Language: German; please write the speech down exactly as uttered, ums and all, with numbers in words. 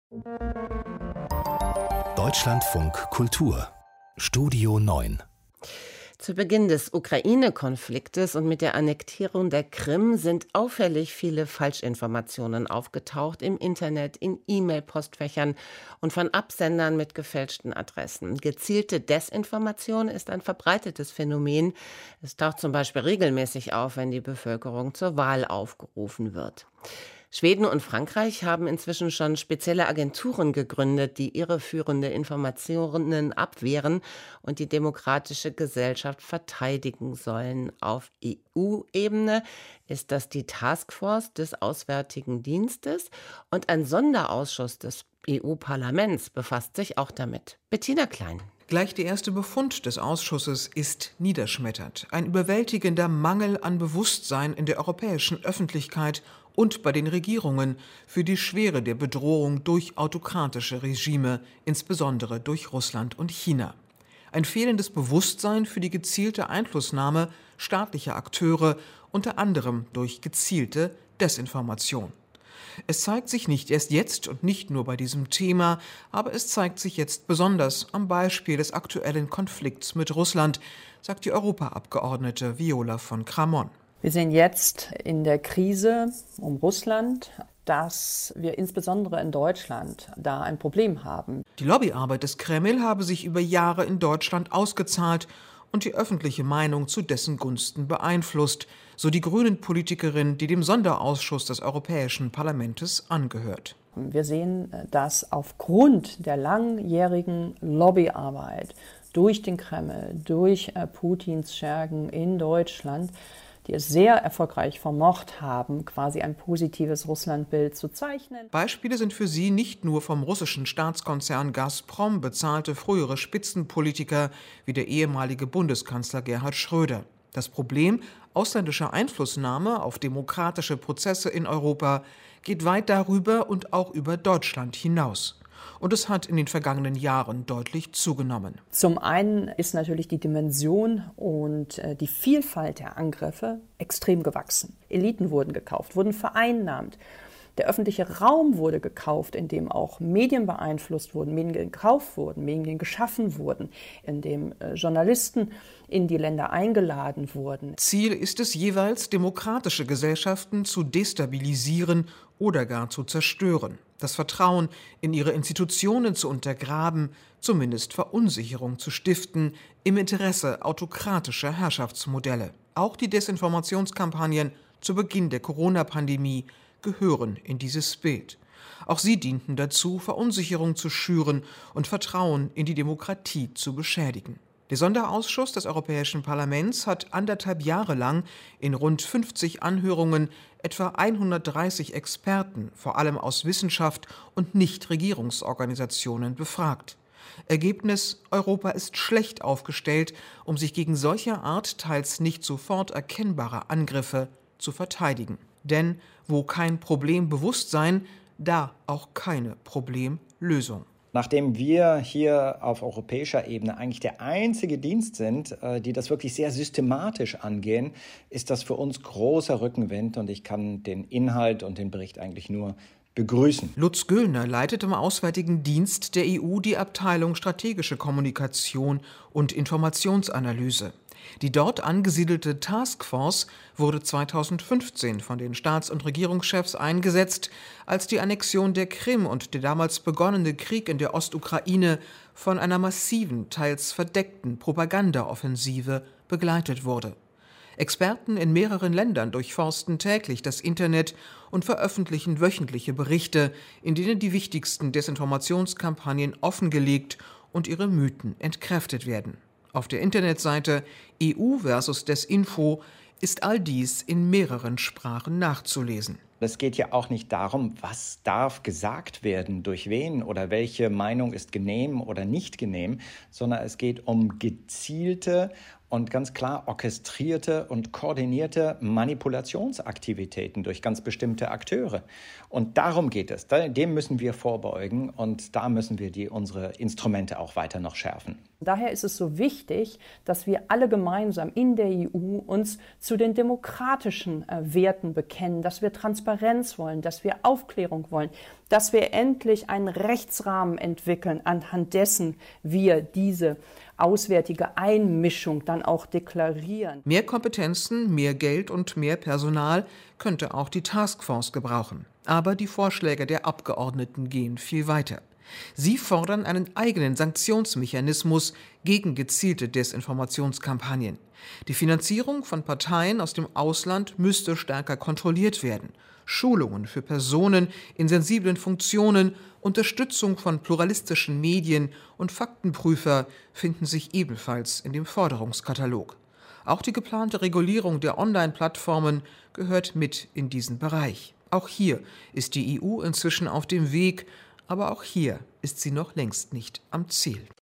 Deutschlandfunk Kultur Studio neun. Zu Beginn des Ukraine-Konfliktes und mit der Annektierung der Krim sind auffällig viele Falschinformationen aufgetaucht im Internet, in E-Mail-Postfächern und von Absendern mit gefälschten Adressen. Gezielte Desinformation ist ein verbreitetes Phänomen. Es taucht zum Beispiel regelmäßig auf, wenn die Bevölkerung zur Wahl aufgerufen wird. Schweden und Frankreich haben inzwischen schon spezielle Agenturen gegründet, die irreführende Informationen abwehren und die demokratische Gesellschaft verteidigen sollen. Auf E U-Ebene ist das die Taskforce des Auswärtigen Dienstes und ein Sonderausschuss des E U-Parlaments befasst sich auch damit. Bettina Klein. Gleich der erste Befund des Ausschusses ist niederschmetternd. Ein überwältigender Mangel an Bewusstsein in der europäischen Öffentlichkeit und bei den Regierungen für die Schwere der Bedrohung durch autokratische Regime, insbesondere durch Russland und China. Ein fehlendes Bewusstsein für die gezielte Einflussnahme staatlicher Akteure, unter anderem durch gezielte Desinformation. Es zeigt sich nicht erst jetzt und nicht nur bei diesem Thema, aber es zeigt sich jetzt besonders am Beispiel des aktuellen Konflikts mit Russland, sagt die Europaabgeordnete Viola von Cramon. Wir sehen jetzt in der Krise um Russland, dass wir insbesondere in Deutschland da ein Problem haben. Die Lobbyarbeit des Kreml habe sich über Jahre in Deutschland ausgezahlt und die öffentliche Meinung zu dessen Gunsten beeinflusst, so die Grünen-Politikerin, die dem Sonderausschuss des Europäischen Parlaments angehört. Wir sehen, dass aufgrund der langjährigen Lobbyarbeit durch den Kreml, durch Putins Schergen in Deutschland, die es sehr erfolgreich vermocht haben, quasi ein positives Russlandbild zu zeichnen. Beispiele sind für sie nicht nur vom russischen Staatskonzern Gazprom bezahlte frühere Spitzenpolitiker wie der ehemalige Bundeskanzler Gerhard Schröder. Das Problem ausländischer Einflussnahme auf demokratische Prozesse in Europa geht weit darüber und auch über Deutschland hinaus. Und es hat in den vergangenen Jahren deutlich zugenommen. Zum einen ist natürlich die Dimension und die Vielfalt der Angriffe extrem gewachsen. Eliten wurden gekauft, wurden vereinnahmt. Der öffentliche Raum wurde gekauft, in dem auch Medien beeinflusst wurden, Medien gekauft wurden, Medien geschaffen wurden, in dem Journalisten in die Länder eingeladen wurden. Ziel ist es jeweils, demokratische Gesellschaften zu destabilisieren oder gar zu zerstören, das Vertrauen in ihre Institutionen zu untergraben, zumindest Verunsicherung zu stiften, im Interesse autokratischer Herrschaftsmodelle. Auch die Desinformationskampagnen zu Beginn der Corona-Pandemie gehören in dieses Bild. Auch sie dienten dazu, Verunsicherung zu schüren und Vertrauen in die Demokratie zu beschädigen. Der Sonderausschuss des Europäischen Parlaments hat anderthalb Jahre lang in rund fünfzig Anhörungen etwa hundertdreißig Experten, vor allem aus Wissenschaft und Nichtregierungsorganisationen, befragt. Ergebnis: Europa ist schlecht aufgestellt, um sich gegen solcher Art teils nicht sofort erkennbare Angriffe zu verteidigen. Denn wo kein Problembewusstsein, da auch keine Problemlösung. Nachdem wir hier auf europäischer Ebene eigentlich der einzige Dienst sind, die das wirklich sehr systematisch angehen, ist das für uns großer Rückenwind und ich kann den Inhalt und den Bericht eigentlich nur begrüßen. Lutz Göllner leitet im Auswärtigen Dienst der E U die Abteilung Strategische Kommunikation und Informationsanalyse. Die dort angesiedelte Taskforce wurde zweitausendfünfzehn von den Staats- und Regierungschefs eingesetzt, als die Annexion der Krim und der damals begonnene Krieg in der Ostukraine von einer massiven, teils verdeckten Propagandaoffensive begleitet wurde. Experten in mehreren Ländern durchforsten täglich das Internet und veröffentlichen wöchentliche Berichte, in denen die wichtigsten Desinformationskampagnen offengelegt und ihre Mythen entkräftet werden. Auf der Internetseite E U versus Desinfo ist all dies in mehreren Sprachen nachzulesen. Es geht ja auch nicht darum, was darf gesagt werden, durch wen oder welche Meinung ist genehm oder nicht genehm, sondern es geht um gezielte und ganz klar orchestrierte und koordinierte Manipulationsaktivitäten durch ganz bestimmte Akteure. Und darum geht es. Dem müssen wir vorbeugen und da müssen wir die, unsere Instrumente auch weiter noch schärfen. Daher ist es so wichtig, dass wir alle gemeinsam in der E U uns zu den demokratischen äh, Werten bekennen, dass wir Transparenz Transparenz wollen, dass wir Aufklärung wollen, dass wir endlich einen Rechtsrahmen entwickeln, anhand dessen wir diese auswärtige Einmischung dann auch deklarieren. Mehr Kompetenzen, mehr Geld und mehr Personal könnte auch die Taskforce gebrauchen. Aber die Vorschläge der Abgeordneten gehen viel weiter. Sie fordern einen eigenen Sanktionsmechanismus gegen gezielte Desinformationskampagnen. Die Finanzierung von Parteien aus dem Ausland müsste stärker kontrolliert werden. Schulungen für Personen in sensiblen Funktionen, Unterstützung von pluralistischen Medien und Faktenprüfer finden sich ebenfalls in dem Forderungskatalog. Auch die geplante Regulierung der Online-Plattformen gehört mit in diesen Bereich. Auch hier ist die E U inzwischen auf dem Weg, aber auch hier ist sie noch längst nicht am Ziel.